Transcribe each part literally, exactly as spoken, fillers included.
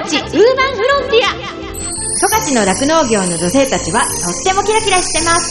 ちウーマンフロンティア。十勝の酪農業の女性たちはとってもキラキラしてます。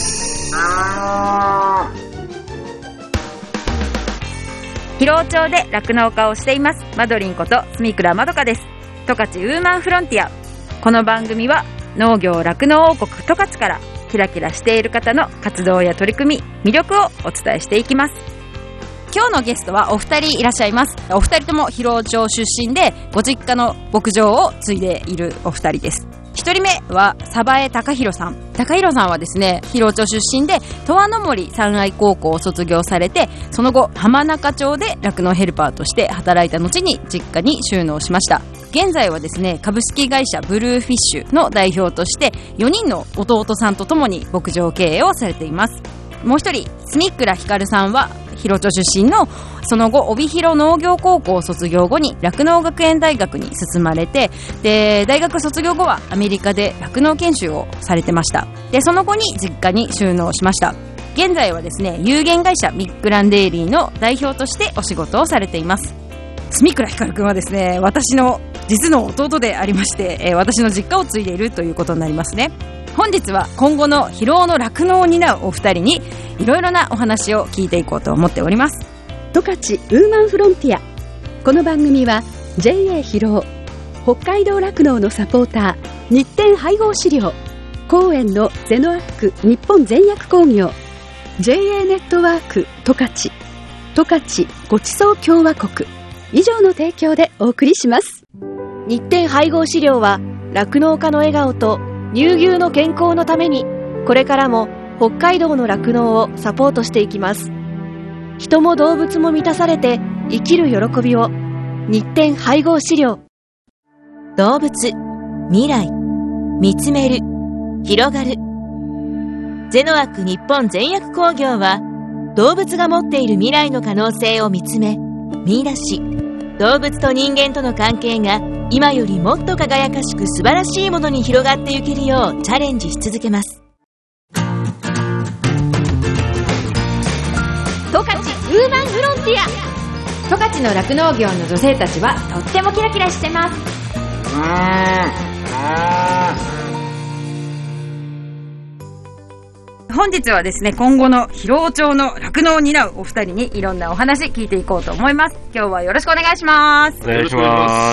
広尾町で酪農家をしていますマドリンこと住倉まどかです。十勝ウーマンフロンティア。この番組は農業酪農王国十勝からキラキラしている方の活動や取り組み、魅力をお伝えしていきます。 今日のゲストはお二人いらっしゃいます。お二人とも広尾町出身でご実家の牧場を継いでいるお二人です。一人目は鯖江貴弘さん。貴弘さんはですね、広尾町出身で十和の森三愛高校を卒業されて、その後浜中町で酪農ヘルパーとして働いた後に実家に就農しました。現在はですね、株式会社ブルーフィッシュの代表としてよにんの弟さんとともに牧場経営をされています。もう一人、住倉ひかるさんは広尾町出身の、その後帯広農業高校を卒業後に酪農学園大学に進まれて、で大学卒業後はアメリカで酪農研修をされてました。でその後に実家に就農しました。現在はですね、有限会社ミックランデイリーの代表としてお仕事をされています。住倉ひかるくんはですね、私の実の弟でありまして、えー、私の実家を継いでいるということになりますね。本日は今後の広尾の酪農を担うお二人にいろいろなお話を聞いていこうと思っております。 十勝ウーマンフロンティア。この番組は ジェイエー 広尾、北海道酪農のサポーター日展配合飼料、公園のゼノアック日本全薬工業、 ジェイエー ネットワーク十勝、十勝ごちそう共和国以上の提供でお送りします。 日展配合飼料は酪農家の笑顔と乳牛の健康のために、これからも北海道の酪農をサポートしていきます。人も動物も満たされて生きる喜びを。日展配合飼料。 動物、未来、見つめる、広がる。ゼノアック日本全薬工業は、動物が持っている未来の可能性を見つめ、見出し、動物と人間との関係が今よりもっと輝かしく素晴らしいものに広がっていけるようチャレンジし続けます。 十勝ウーマンフロンティア。十勝の酪農業の女性たちはとってもキラキラしてます。 本日はですね、今後の広尾町の酪農を担うお二人にいろんなお話聞いていこうと思います。今日はよろしくお願いします。 お願いします。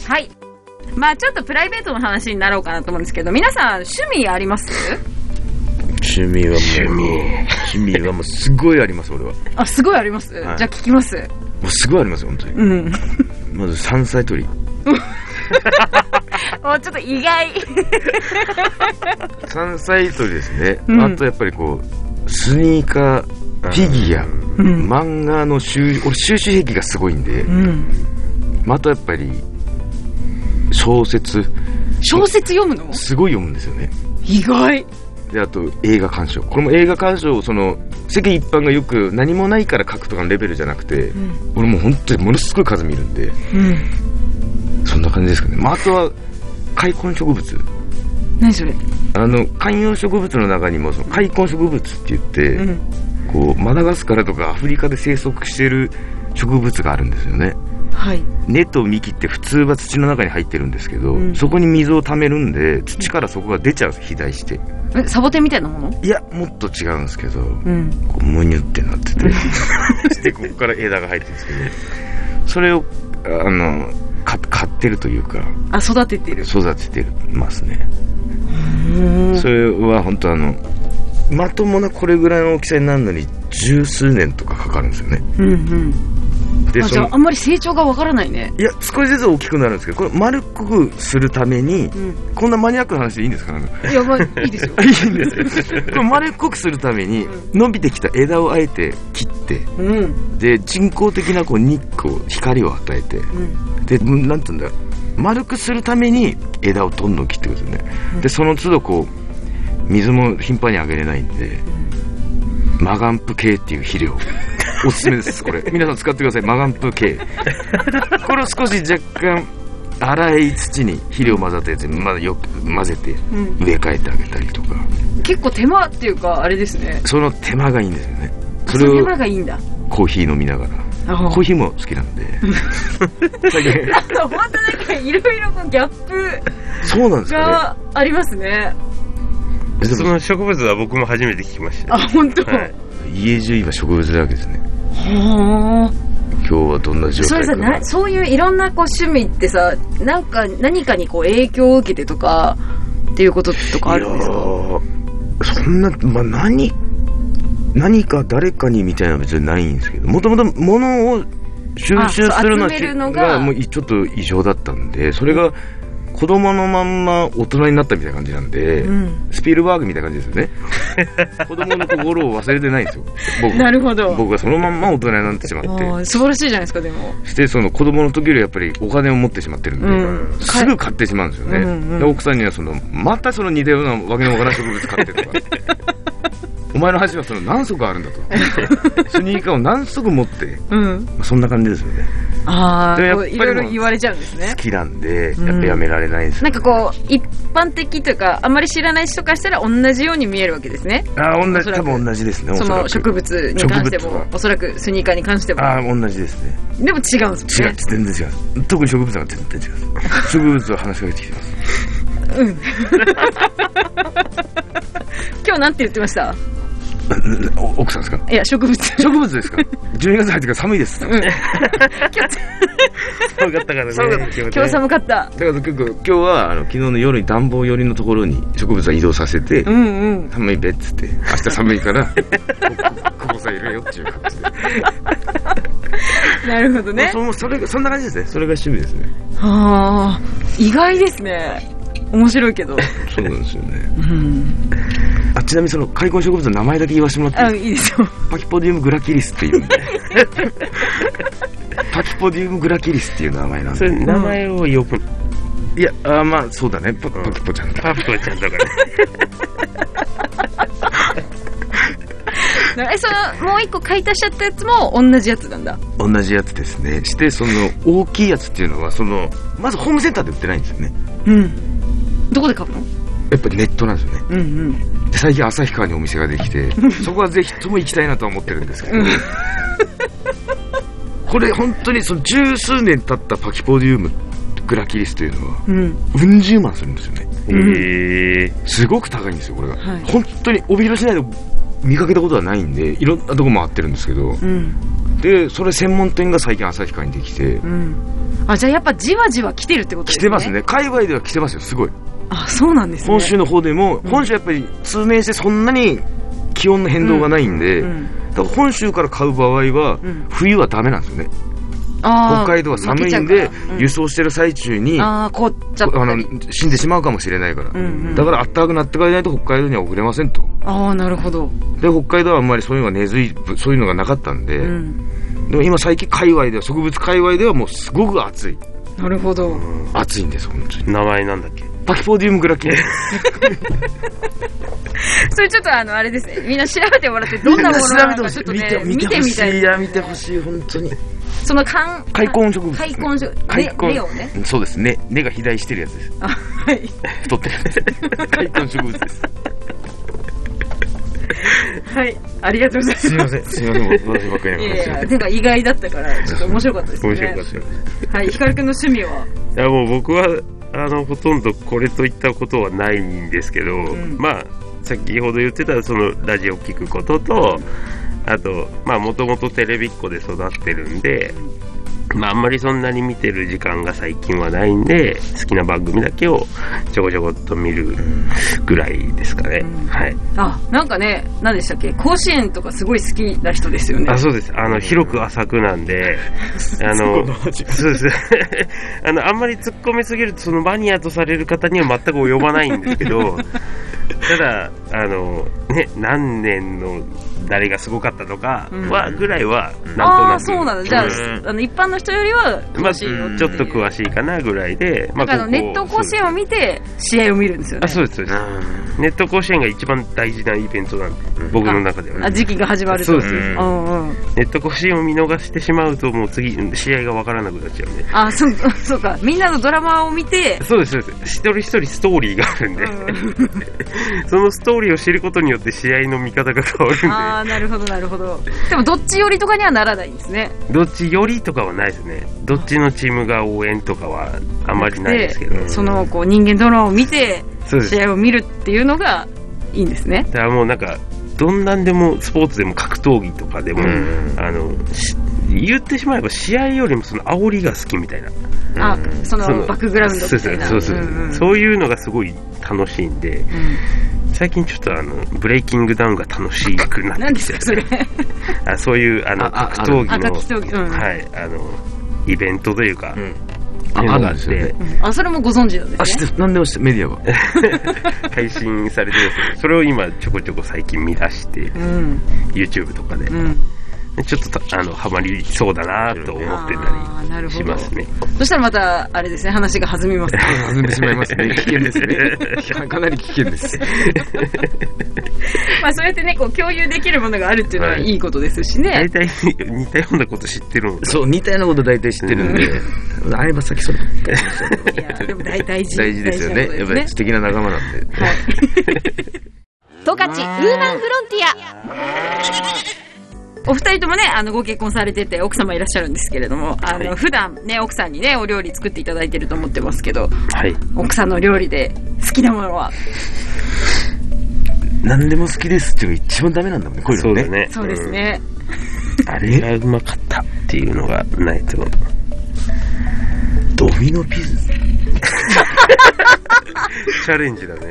はい。まあちょっとプライベートの話になろうかなと思うんですけど、皆さん趣味あります？ 趣味はもう趣味はもうすごいあります。俺はあ、すごいあります、はい、じゃあ聞きます。 もうすごいあります本当に、うん、まず山菜採りもうちょっと意外山菜採りですね、うん、あとやっぱりこうスニーカー、フィギュア、うん、漫画の収俺収集癖がすごいんで、うん、またやっぱり小説小説読むのすごい読むんですよね。 意外で、あと映画鑑賞。これも映画鑑賞、その世間一般がよく何もないから書くとかのレベルじゃなくて、うん、俺もう本当にものすごい数見るんで、うん、そんな感じですかね。まあ、あとは開墾植物。 何それ？ あの観葉植物の中にもその開墾植物って言って、うん、こうマダガスカルとかアフリカで生息している植物があるんですよね。はい、根と幹って普通は土の中に入ってるんですけど、うん、そこに水を溜めるんで土からそこが出ちゃうんです。肥大して。 え、サボテンみたいなもの？ いや、もっと違うんですけど、うん、こうムニュってなっててでここから枝が入ってるんですけど、ね、それをあのか買ってるというか、 あ、育ててる育ててますね。それは本当あのまともなこれぐらいの大きさになるのに十数年とかかかるんですよね。うんうん。 で、あ、じゃああんまり成長がわからないね。 いや、少しずつ大きくなるんですけど、これ丸っこくするために、うん、こんなマニアックな話でいいんですかね。 いや、まあいいですよいいんですよこれ丸っこくするために、うん、伸びてきた枝をあえて切って、うん、で人工的なこう日光光を与えて、うん、でなんていうんだろう、丸くするために枝をどんどん切ってくるんですよね、うん、でその都度こう水も頻繁にあげれないんで、うん、マガンプ系っていう肥料おすすめです。これ皆さん使ってください。マガンプ系これを少し若干粗い土に肥料混ざったやつにまだよく混ぜて植え替えてあげたりとか、 うん、結構手間っていうかあれですね。 その手間がいいんですよね。 それを手間がいいんだ。 コーヒー飲みながら。コーヒーも好きなんで本当だけいろいろこうギャップそうなんですかがありますね。 その植物は僕も初めて聞きました。 あ、本当。 はい、 家中今植物だらけですね。 はあ。 今日はどんな状態か。 それさな、そういういろんなこう趣味ってさ、なんか何かにこう影響を受けてとかっていうこととかあるんですか？ そんな、まあ、何何か誰かにみたいなのは別にないんですけど、もともと物を収集するのがもうちょっと異常だったんで、それが子供のまんま大人になったみたいな感じなんで、うん、スピルバーグみたいな感じですよね。子供の心を忘れてないんですよ、僕。なるほど。僕はそのまんま大人になってしまって。 素晴らしいじゃないですか。でもしてその子供の時よりやっぱりお金を持ってしまってるんで、うん、すぐ買ってしまうんですよね、うんうん、で奥さんにはそのまたその似たようなわけのわからない植物買ってとかお前の箸はその何足あるんだとスニーカーを何足持って、うん、まあ、そんな感じですよね。 ああ、いろいろ言われちゃうんですね。 好きなんでやっぱやめられないです、 うん、なんかこう一般的というかあんまり知らない人からしたら同じように見えるわけですね。 ああ、同じ、多分同じですね。 その植物に関してもおそらくスニーカーに関しても。 ああ、同じですね。 でも違うんですね。 違う、全然違う。特に植物は全然違う。植物は話しかけてきてますうん今日なんて言ってました？ 奥さんですか？ いや、植物。 植物ですか？じゅうにがつ入ってから寒いです。うん、今日寒かったからね。 今日寒かった。だから結構今日はあの昨日の夜に暖房寄りのところに植物は移動させて、うんうん、寒いべっつって明日寒いからこ, ここさ入れよっていう感じで。 なるほどね。 そ, それそんな感じですね。それが趣味ですね。 はあ、意外ですね。面白いけど。 そうなんですよね。うん、あ、ちなみにその開墾植物の名前だけ言わせてもらっていいですか？ いいですよ。 パキポディウムグラキリスっていうんでパキポディウムグラキリスっていう名前なんで。 それ名前をよく、 いや、あ、まあそうだね。パ, パキポちゃんとパキポちゃんとかねえ、そのもう一個買い足しちゃったやつも同じやつなんだ。 同じやつですね。してその大きいやつっていうのはそのまずホームセンターで売ってないんですよね。 うん。どこで買うの？ やっぱりネットなんですよね。うんうん。で最近旭川にお店ができてそこはぜひとも行きたいなとは思ってるんですけど、うん、これ本当にその十数年経ったパキポディウムグラキリスというのは、うん、うん十万するんですよね。へー、すごく高いんですよこれが、はい、本当に帯広市内で見かけたことはないんでいろんなとこ回ってるんですけど、うん、でそれ専門店が最近旭川にできて、うん、 あ、じゃあやっぱじわじわ来てるってことですね。 来てますね。海外では来てますよ、すごい。 あ、そうなんですね。 本州の方でも、うん、本州はやっぱり通年してそんなに気温の変動がないんで、うんうん、だから本州から買う場合は、うん、冬はダメなんですよね。北海道は寒いんで、うん、輸送してる最中にあ凍っちゃったり、 あの死んでしまうかもしれないから、うんうん、だからあったかくなってからないと北海道には送れませんと。 ああ、なるほど。 で北海道はあんまりそういうのが根付いそういうのがなかったんで、うん、でも今最近界隈では植物界隈ではもうすごく暑い。 なるほど、うん、 暑いんです本当に。 名前なんだっけ？ パキポディウムグラキリスそれちょっとあのあれですね、みんな調べてもらってどんなものなのかちょっとね見てみたい。 いや見てほしい本当に。 その開墾植物。 開墾植物。開墾。根をね。 そうですね。根が肥大してるやつです。あ、はい。太ってるやつ。開墾植物です。 はい、ありがとうございます。 すみません、すみません、私ばっかりな話。 いやいや、なんか意外だったからちょっと面白かったですね。 面白かったです。 はい、ひかるくんの趣味は？ いやもう僕はあのほとんどこれといったことはないんですけど、うん、まあ先ほど言ってたそのラジオを聞くことと。あと、まあもともとテレビっ子で育ってるんで、まああんまりそんなに見てる時間が最近はないんで、好きな番組だけをちょこちょこっと見るぐらいですかね。うん、はい。 あ、なんかね、何でしたっけ？甲子園とかすごい好きな人ですよね。 あ、そうです。あの、広く浅くなんで、あの、そうです。あの、あんまり突っ込みすぎるとそのマニアとされる方には全く及ばないんですけど、ただ、あの、ね、何年の誰がすごかったとかは、ぐらいは、なんとなく。ああ、 そうなんだ。じゃあ、うん、あの、一般の人よりは詳しいよ、 まあ、ちょっと詳しいかなぐらいで、 まあ、だからネット甲子園を見て、試合を見るんですよね。 あ、そうです、そうです。ネット甲子園が一番大事なイベントなんで、僕の中では、ね。 あ、時期が始まると。 そうです。うんうん、ネット甲子園を見逃してしまうと、もう次、試合が分からなくなっちゃうんで。 あ、そう、そうか。みんなのドラマを見て。 そうです、そうです。一人一人ストーリーがあるんで。うん、そのストーリーを知ることによっって試合の見方が変わるんで。 ああ、なるほどなるほど。でもどっち寄りとかにはならないんですね。 どっち寄りとかはないですね。どっちのチームが応援とかはあんまりないですけど、 でそのこう人間ドラマを見てそうです。 試合を見るっていうのがいいんですね。 だからもうなんかどんなんでもスポーツでも格闘技とかでも、 うん、 あの言ってしまえば試合よりもその煽りが好きみたいな。 あ、そのバックグラウンドみたいな。 そうそうそう、うんうん、そういうのがすごい楽しいんで、うん、最近ちょっとあのブレイキングダウンが楽しくなってきて、 何ですかそれあ、そういうあの格闘技の、 あ、格闘技、うん、 はい、あのイベントというか、うん、 あ、あるんですよね。 うん、あ、それもご存知なんですね。 あ、知って、何でも知って、メディアは配信されてるんですけど、それを今ちょこちょこ最近見出して、うん、YouTube とかで、うん、ちょっとあのハマりそうだなと思ってたりしますね。 そしたらまたあれですね、話が弾みますね。 弾んでしまいますね。危険ですね。かなり危険です。 まあそうやってね、こう共有できるものがあるっていうのはいいことですしね。 大体似たようなこと知ってるので。 そう、似たようなこと大体知ってるんで、あれば先それ。いやでも大大事大事ですよね。やっぱり素敵な仲間なんで。 はい。 十勝ウーマンフロンティア。 お二人ともね、あの、ご結婚されてて、奥様いらっしゃるんですけれども、あの、はい、普段ね、奥さんにね、お料理作っていただいてると思ってますけど、 はい。 奥さんの料理で好きなものは？ 何でも好きですっていうのが一番ダメなんだもんね、こういうのね。 そうだね。 そうですね。 うん、あれがうまかったっていうのがないと。 ドミノピザチャレンジだね。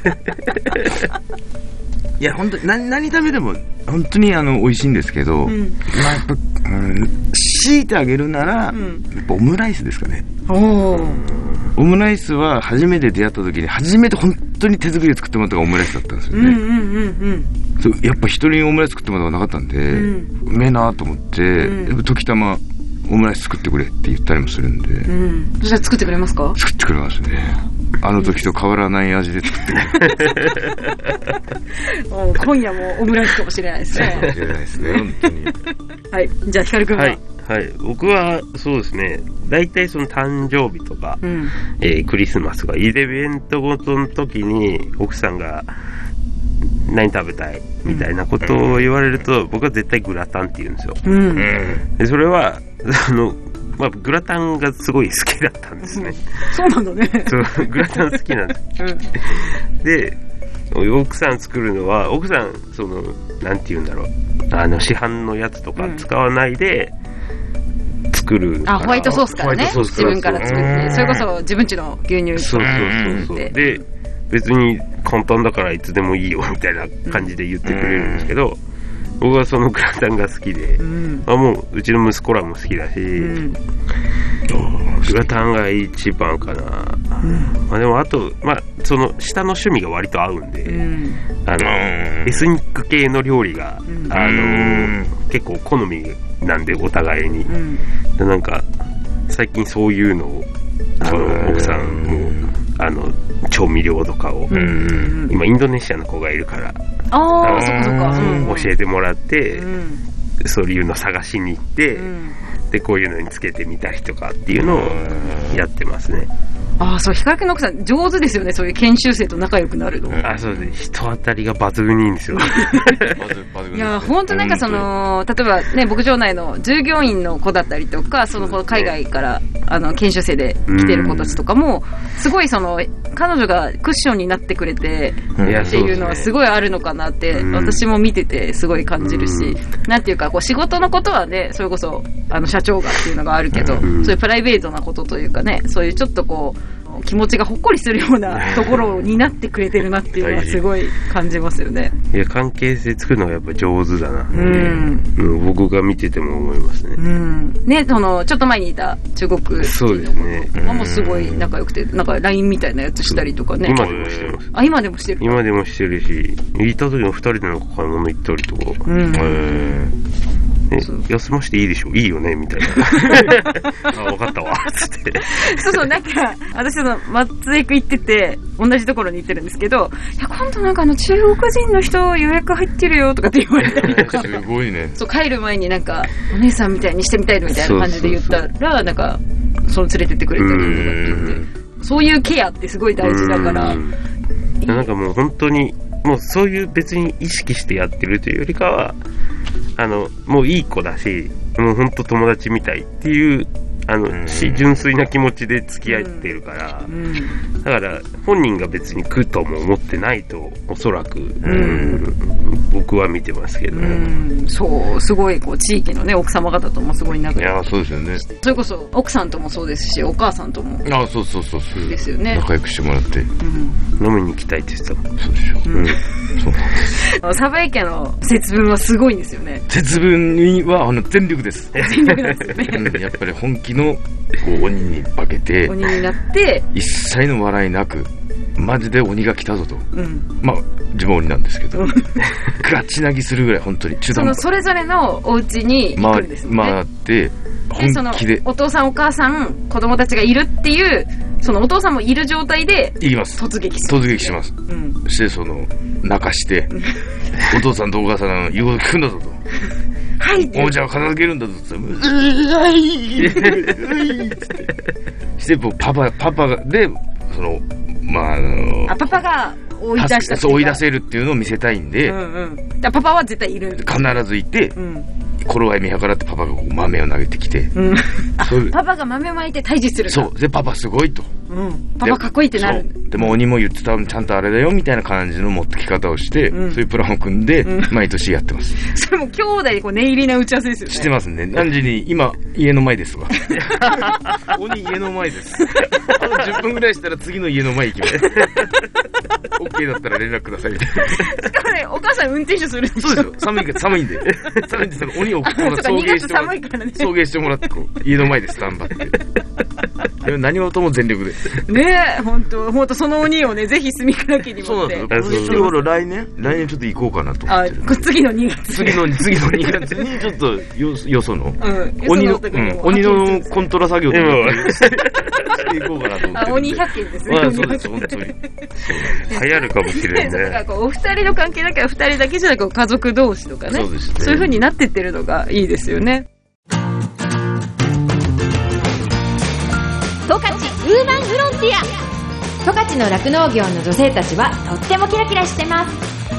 いや、本当に何、何食べても本当にあの美味しいんですけど、うん、まあやっぱ、うん、強いてあげるなら、うん、やっぱオムライスですかね。 おオムライスは初めて出会った時に初めて本当に手作りで作ってもらったのがオムライスだったんですよね。うんうんうんうん、そうやっぱ一人オムライス作ってもらったことなかったんで、うん、うめえなと思って、うん、やっぱ時たまオムライス作ってくれって言ったりもするんで、うん、 そしたら作ってくれますか？ 作ってくれますね。あの時と変わらない味で作ってくれる。 今夜もオムライスかもしれないですね。 かもしれないですね、本当に。 はい、じゃあヒカル君は？ はい、はい、僕はそうですね、大体その誕生日とか、うんえー、クリスマスとかイベントごとの時に奥さんが何食べたいみたいなことを言われると、うん、僕は絶対グラタンって言うんですよ。うん、でそれはあのまあ、グラタンがすごい好きだったんですね。 そうなんだね。 そうグラタン好きなんです。うん、で奥さん作るのは奥さんそのなんて言うんだろう、あの市販のやつとか使わないで作る、うん、 あホワイトソースからね、自分から作ってそれこそ自分家の牛乳そうそうそうそうで別に簡単だからいつでもいいよみたいな感じで言ってくれるんですけど、うん僕はそのグラタンが好きで、うん、あもううちの息子らも好きだし、うん、グラタンが一番かな、うんまあ、でもあと、まあ、その下の趣味が割と合うんで、うん、あのエスニック系の料理が、うん、あの結構好みなんでお互いに、うん、でなんか最近そういうのをあの奥さんもあの調味料とかを、うん、今インドネシアの子がいるからああそっかそっか、 うん、教えてもらって、うん、そういうの探しに行って、うん、でこういうのにつけてみたりとかっていうのをやってますね。 ああそう、ヒカル君の奥さん上手ですよね、そういう研修生と仲良くなるの。 あそうです、人当たりが抜群にいいんですよ。 いや本当なんかその例えばね牧場内の従業員の子だったりとかその海外からあの研修生で来てる子たちとかもすごいその彼女がクッションになってくれてっていうのはすごいあるのかなって私も見ててすごい感じるし、なんていうかこう仕事のことはねそれこそあの社長がっていうのがあるけど、そういうプライベートなことというかね、そういうちょっとこう気持ちがほっこりするようなところになってくれてるなっていうのはすごい感じますよね。 いや関係性作るのがやっぱ上手だな、うんうん、僕が見てても思いますね。うん、 ねそのちょっと前にいた中国人のそうですね。 もうすごい仲良くてなんか ライン みたいなやつしたりとかね。 今でもしてます。 あ今でもしてる。 今でもしてるし、行った時もふたりでなんか買い物行ったりとか。うん。ね、休ましていいでしょいいよねみたいな。あ分かったわつって。 そうそうなんか私その松江区行ってて同じところに行ってるんですけど、いや今度なんかあの中国人の人予約入ってるよとかって言われたりとか。 すごいね。 そう帰る前になんかお姉さんみたいにしてみたいみたいな感じで言ったらなんかその連れてってくれたりとかって言って、そういうケアってすごい大事だから。 なんかもう本当にもうそういう別に意識してやってるというよりかは、あのもういい子だし、もう本当友達みたいっていうあの、うん、純粋な気持ちで付き合ってるから、うん、だから本人が別に来るとも思ってないとおそらく、うん、僕は見てますけど、ね、 うん、そうすごいこう地域のね奥様方ともすごい仲良く、 いやそうですよね。 それこそ奥さんともそうですし、お母さんとも、 あそうそうそうそうですよね。 仲良くしてもらって、うん、 飲みに行きたいって言ってたもん。 そうでしょ、うん、そうサバイ家の節分はすごいんですよね。 節分にはあの全力です。 全力なんですよね、 うん、やっぱり本気のこう鬼に化けて、 鬼になって一切の笑いなく、マジで鬼が来たぞと、 うん、 まあ自分鬼なんですけどガチ泣きするぐらい本当に中途半端。 そのそれぞれのお家に行くんですよね。 回って本気で、 お父さんお母さん子供たちがいるっていう、そのお父さんもいる状態で行きます。 突撃する。 突撃します、うん、してその泣かしてお父さんとお母さんの言うこと聞くんだぞとはいおもちゃを片付けるんだぞって言ったら、うーいーってしてパパパパでそのまああのあパパが追い出したそう追い出せるっていうのを見せたいんで、 うんうん、だパパは絶対いる、 必ずいて、うん、頃合い見計らってパパがこう豆を投げてきて、 うん、パパが豆をまいて退治する。 そうでパパすごいと、 うん、パパかっこいいってなる。 でも鬼も言ってたちゃんとあれだよみたいな感じの持ってき方をして、うん、そういうプランを組んで、うん、毎年やってます。 それも兄弟でこう念入りな打ち合わせですよね。 してますね。何時に今家の前ですわ鬼家の前です。あとじゅっぷんぐらいしたら次の家の前行きます。OK だったら連絡くださいみたいな。 しかもね、お母さん運転手するんでしょ。 そうですよ。寒いから寒いんで。寒いんでその鬼を送迎してもらって、ね、送迎してもらってこう家の前でスタンバって。でも何事も全力で。 ねえ、本当本当その鬼をねぜひ住倉家に持って。 そうなんですよ。来年来年ちょっと行こうかなと思ってる。 あ、次のにがつ。 次の次のにがつにちょっとよよその、うん、鬼の、うん、鬼のコントラ作業とかしていこうかなと思って。 あ、鬼百軒ですね。 あ、そうです本当に。 流行るかもしれないね。 だからこうお二人の関係だけは二人だけじゃなく家族同士とかね。そうですね。そういう風になってってるのがいいですよね。 十勝ウーマンフロンティア。十勝の酪農業の女性たちはとってもキラキラしてます。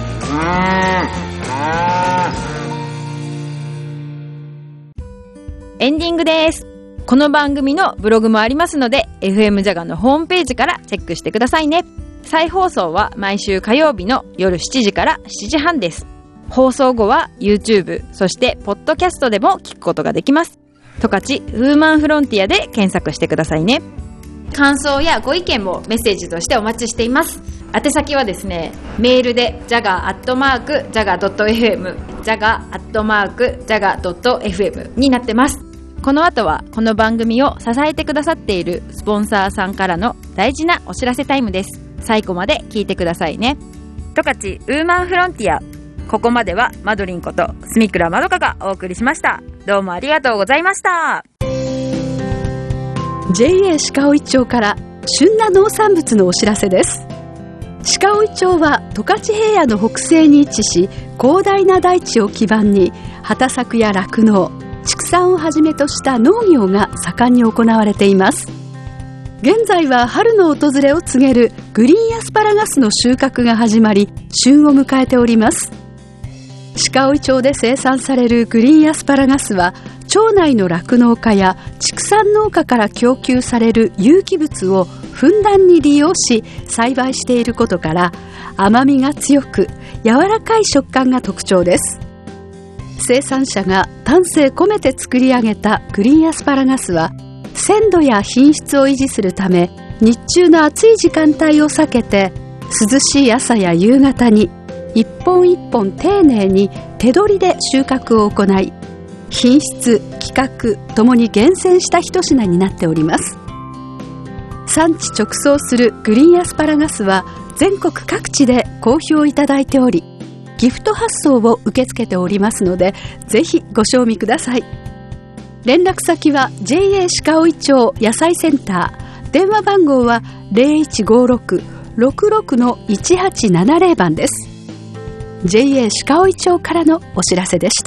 エンディングです。この番組のブログもありますので エフエム ジャガのホームページからチェックしてくださいね。再放送は毎週火曜日の夜しちじからしちじはんです。放送後は YouTube そしてポッドキャストでも聞くことができます。十勝ウーマンフロンティアで検索してくださいね。 感想やご意見もメッセージとしてお待ちしています。宛先はですね、メールで ジャガ アットマーク ジャガ ドット エフエム ジャガ アットマーク ジャガ ドット エフエム になってます。 この後はこの番組を支えてくださっているスポンサーさんからの大事なお知らせタイムです。最後まで聞いてくださいね。十勝ウーマンフロンティア、ここまではマドリンこと住倉まどかがお送りしました。どうもありがとうございました。 ジェイエー 鹿追町から旬な農産物のお知らせです。鹿追町は十勝平野の北西に位置し、広大な大地を基盤に畑作や酪農、畜産をはじめとした農業が盛んに行われています。現在は春の訪れを告げるグリーンアスパラガスの収穫が始まり、旬を迎えております。鹿追町で生産されるグリーンアスパラガスは、町内の酪農家や畜産農家から供給される有機物をふんだんに利用し栽培していることから、甘みが強く柔らかい食感が特徴です。生産者が丹精込めて作り上げたグリーンアスパラガスは、鮮度や品質を維持するため、日中の暑い時間帯を避けて、涼しい朝や夕方に一本一本丁寧に手取りで収穫を行い、品質、規格ともに厳選した一品になっております。産地直送するグリーンアスパラガスは全国各地で好評いただいており、ギフト発送を受け付けておりますので、ぜひご賞味ください。連絡先は ジェイエー 鹿追町野菜センター、電話番号は ゼロいちごろく ろくろく いちはちななゼロ 番です。 ジェイエー 鹿追町からのお知らせでした。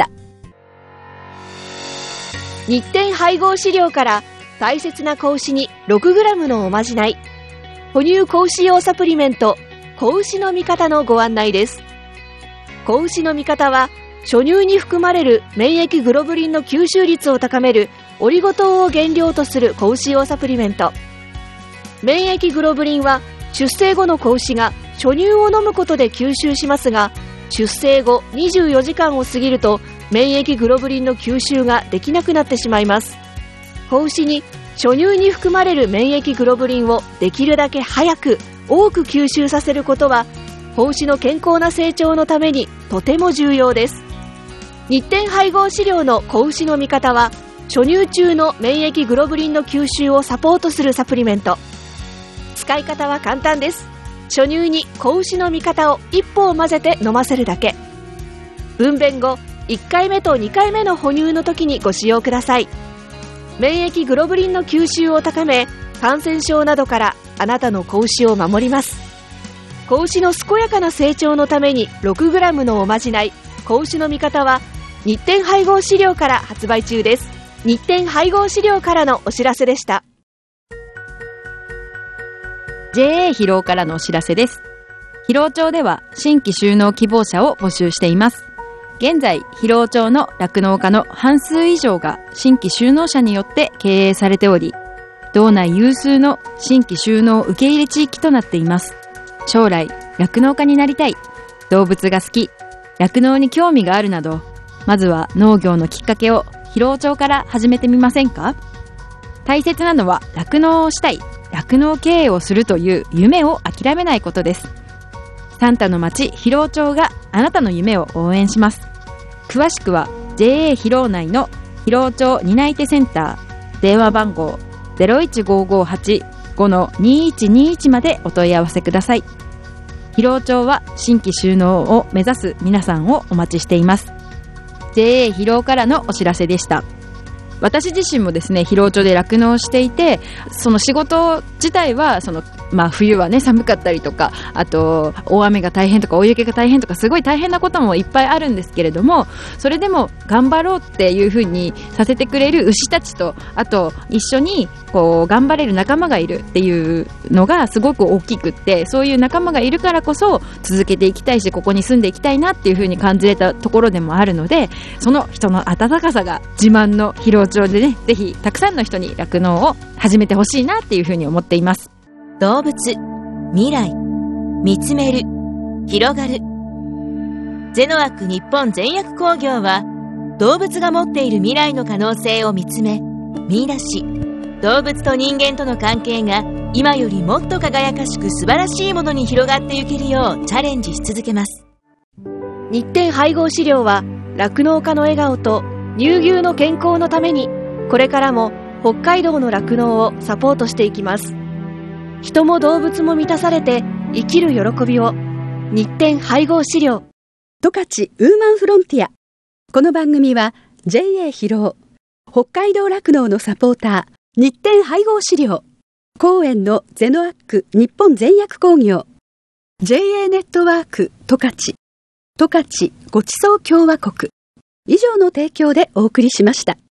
日展配合飼料から大切な子牛に ろくグラム のおまじない、哺乳子牛用サプリメント子牛の見方のご案内です。子牛の見方は、初乳に含まれる免疫グロブリンの吸収率を高めるオリゴ糖を原料とする子牛用サプリメント。免疫グロブリンは出生後の子牛が初乳を飲むことで吸収しますが、出生後にじゅうよじかんを過ぎると免疫グロブリンの吸収ができなくなってしまいます。子牛に初乳に含まれる免疫グロブリンをできるだけ早く多く吸収させることは、子牛の健康な成長のためにとても重要です。日展配合飼料の子牛の見方は、初乳中の免疫グロブリンの吸収をサポートするサプリメント。使い方は簡単です。初乳に子牛の見方を一歩を混ぜて飲ませるだけ。分娩後いっかいめとにかいめの哺乳の時にご使用ください。免疫グロブリンの吸収を高め、感染症などからあなたの子牛を守ります。子牛の健やかな成長のために ろくグラム のおまじない子牛の見方は、日展配合飼料から発売中です。日展配合飼料からのお知らせでした。 ジェーエー 疲労からのお知らせです。疲労町では新規就農希望者を募集しています。現在、疲労町の酪農家の半数以上が新規就農者によって経営されており、道内有数の新規就農受け入れ地域となっています。将来、酪農家になりたい、動物が好き、酪農に興味があるなど、まずは農業のきっかけを疲労町から始めてみませんか？大切なのは酪農をしたい、酪農経営をするという夢を諦めないことです。サンタの町疲労町があなたの夢を応援します。詳しくは ジェーエー 疲労内の疲労町担い手センター、電話番号 ゼロいちごーごーはち ごのにいちにいち までお問い合わせください。疲労町は新規就農を目指す皆さんをお待ちしています。ジェーエー 疲労からのお知らせでした。私自身もですね、疲労町で酪農していて、その仕事自体はその、まあ、冬はね寒かったりとか、あと大雨が大変とか大雪が大変とか、すごい大変なこともいっぱいあるんですけれども、それでも頑張ろうっていう風にさせてくれる牛たちと、あと一緒にこう頑張れる仲間がいるっていうのがすごく大きくって、そういう仲間がいるからこそ続けていきたいし、ここに住んでいきたいなっていう風に感じれたところでもあるので、その人の温かさが自慢の疲労町でね、ぜひたくさんの人に酪農を始めてほしいなっていう風に思っています。 動物、未来、見つめる、広がる。ゼノアック日本全薬工業は、動物が持っている未来の可能性を見つめ、見出し、動物と人間との関係が今よりもっと輝かしく素晴らしいものに広がっていけるようチャレンジし続けます。 日展配合飼料は、酪農家の笑顔と乳牛の健康のために、これからも北海道の酪農をサポートしていきます。人も動物も満たされて生きる喜びを。日展配合飼料。 十勝ウーマンフロンティア。この番組は ジェーエー 疲労、北海道酪農のサポーター、日展配合飼料、公園のゼノアック日本全薬工業、ジェーエー ネットワーク十勝、十勝ごちそう共和国以上の提供でお送りしました。